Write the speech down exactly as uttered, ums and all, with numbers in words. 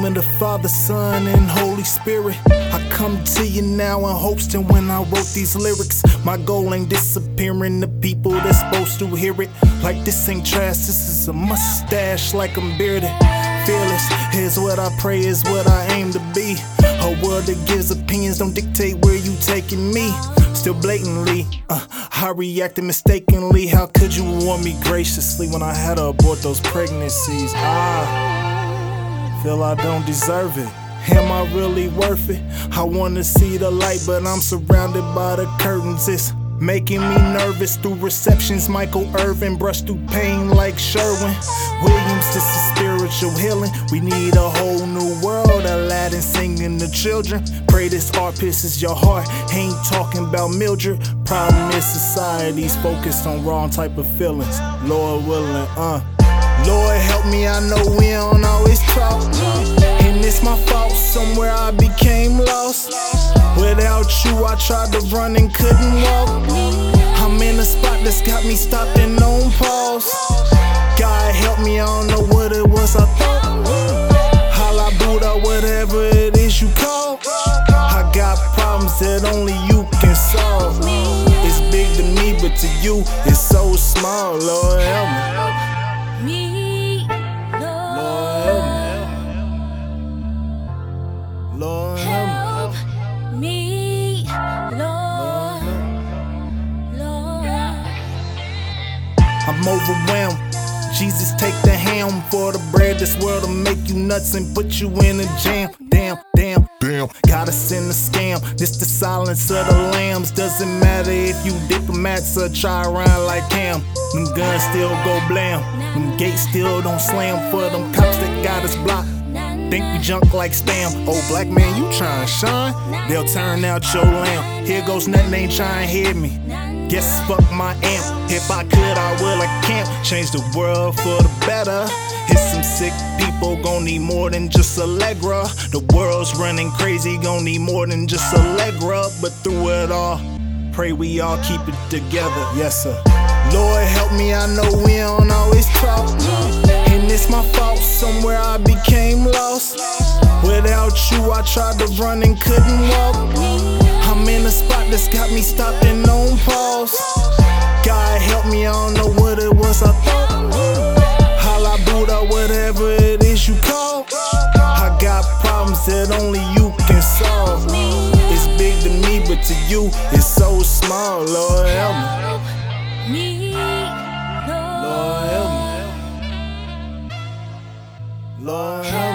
of the Father, Son, and Holy Spirit. I come to you now in hopes that when I wrote these lyrics, my goal ain't disappearing the people that's supposed to hear it. Like this ain't trash, this is a mustache like I'm bearded. Fearless, here's what I pray, is what I aim to be. A world that gives opinions, don't dictate where you taking me. Still blatantly, uh, I reacted mistakenly. How could you warn me graciously when I had to abort those pregnancies? I feel I don't deserve it. Am I really worth it? I wanna see the light, but I'm surrounded by the curtains. It's making me nervous. Through receptions, Michael Irvin brushed through pain like Sherwin Williams. This is spiritual healing. We need a whole new world. Aladdin singing to children. Pray this art pisses your heart. Ain't talking about Mildred. Problem is society's focused on wrong type of feelings. Lord willing, uh Lord help me, I know we don't always talk, and it's my fault, somewhere I became lost. Without you I tried to run and couldn't walk. I'm in a spot that's got me stopping on pause. God help me, I don't know what it was I thought. Holla Buddha, whatever it is you call. I got problems that only you can solve. It's big to me, but to you it's so small. Lord help me. Me, Lord, Lord help help me, Lord, Lord. I'm overwhelmed. Jesus, take the helm for the bread. This world will make you nuts and put you in a jam. Damn, damn, damn. Got us in a scam. This the silence of the lambs. Doesn't matter if you diplomats or try around like Cam. Them guns still go blam. Them gates still don't slam for them cops that got us blocked. Think we junk like spam. Oh, black man, you tryna shine? They'll turn out your lamp. Here goes nothing, ain't trying to hear me. Guess fuck my amp. If I could, I will, I can't. Change the world for the better. Hit some sick people, gon' need more than just Allegra. The world's running crazy, gon' need more than just Allegra. But through it all, pray we all keep it together. Yes, sir. Lord help me, I know we don't always talk, and it's my fault, somewhere I became lost. Without you I tried to run and couldn't walk. I'm in a spot that's got me stopping on pause. God help me, I don't know what it was I thought. Holla Buddha, whatever it is you call. I got problems that only you can solve. It's big to me, but to you it's so small. Lord help me. Me, Lord Lord, help me. Lord help me.